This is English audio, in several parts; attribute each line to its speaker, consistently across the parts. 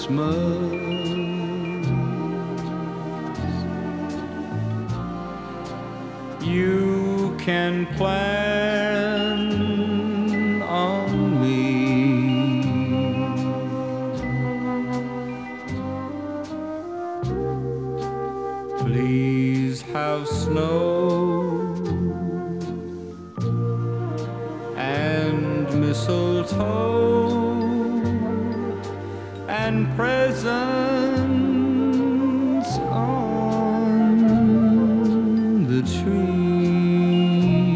Speaker 1: Christmas. You can plan on me. Please have snow and mistletoe and presents on the tree.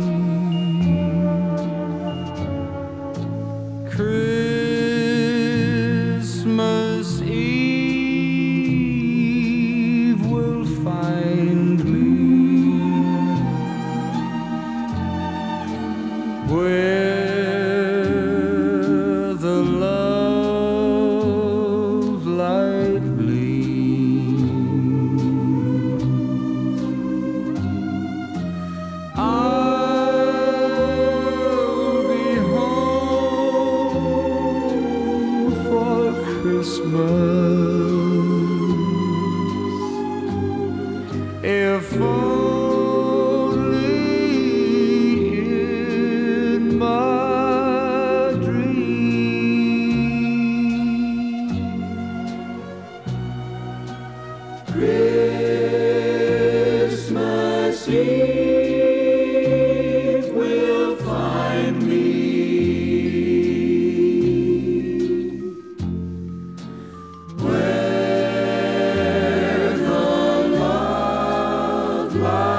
Speaker 1: Christmas Eve will find me where the love light gleams. I'll be home for Christmas, if only in my dream. Christmas Eve will find me where the love lies.